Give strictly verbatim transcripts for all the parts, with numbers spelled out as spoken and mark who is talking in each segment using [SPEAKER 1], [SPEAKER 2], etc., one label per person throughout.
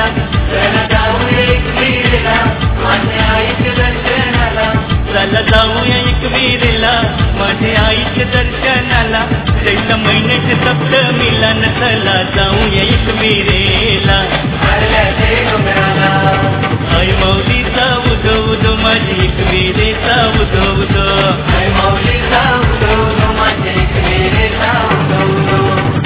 [SPEAKER 1] चला जाऊया एकविरेला माझ्या आईच्या दर्शनाला
[SPEAKER 2] चला जाऊया एकविरेला माझ्या आईच्या दर्शनाला चैत्र महिन्याच्या सप्तमीला न चला जाऊया एकविरेला
[SPEAKER 1] हरल्याचे डोंगराला
[SPEAKER 2] आई माऊलीचा उदो उदो माझी एकविरेचा उदो उदो
[SPEAKER 1] आई माऊलीचा उदो उदो माझ्या एकविरेचा उदो उदो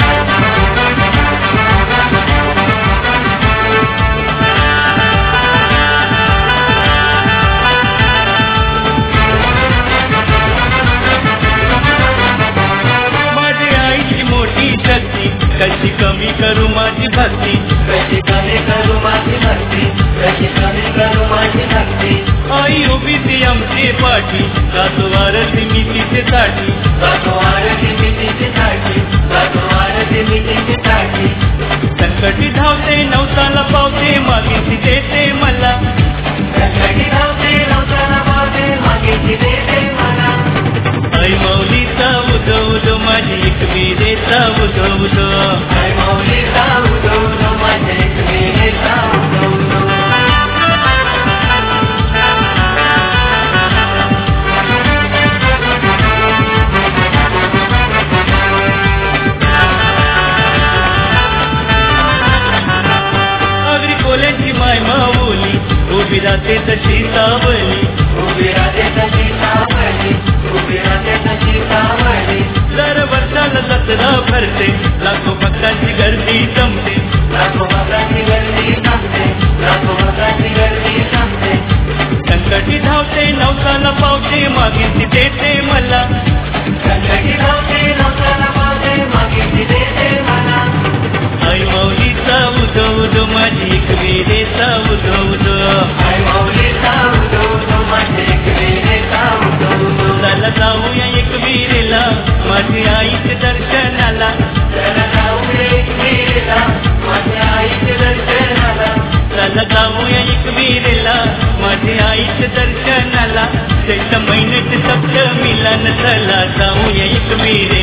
[SPEAKER 2] कशी कमी करू माझी भक्ती
[SPEAKER 1] कशी कमी करू माझी भक्ती कशी कमी करू माझी भक्ती
[SPEAKER 2] आई उभी ती आमची पाठी जातो आरती मी तिचे साठी
[SPEAKER 1] जातो आरती मी तिचे साठी जातो आरती मी तिचे साठी
[SPEAKER 2] संकटी धावते नवसाला पावते मागे ती देते मला
[SPEAKER 1] संकटी धावते नवसाला पावते मागे ती देते मला
[SPEAKER 2] आई माऊलीचा उदो उदो माझी एकविरेचा उदो उदो
[SPEAKER 1] आई माऊलीचा उदो उदो माझ्या एकविरेचा उदो उदो
[SPEAKER 2] अगदी कोल्यांची माय माऊली उभी राहते तशी सावली
[SPEAKER 1] उभी राहते तशी सावली उभी राहते तशी सावली
[SPEAKER 2] दर वर्षाला जत्रा भरते लाखो भक्तांची गर्दी जमते
[SPEAKER 1] लाखो भक्तांची गर्दी जमते लाखो भक्तांची गर्दी जमते
[SPEAKER 2] संकटी धावते नवसाला पावते मागे ती देते मला
[SPEAKER 1] संकटी धावते नवसाला पावते मागे ती देते मला
[SPEAKER 2] आई माऊलीचा उदो उदो माझी एकविरेचा उदो उदो
[SPEAKER 1] आई माऊलीचा उदो उदो माझ्या एकविरेचा उदो उदो
[SPEAKER 2] चला जाऊया एकविरेला माझ्या आईच्या दर्शनाला
[SPEAKER 1] चला जाऊया एकविरेला माझ्या आईच्या दर्शनाला
[SPEAKER 2] चला जाऊया एकविरेला माझ्या आईच्या दर्शनाला चैत्र महिन्याच्या सप्तमीला न चला जाऊया एकविरेला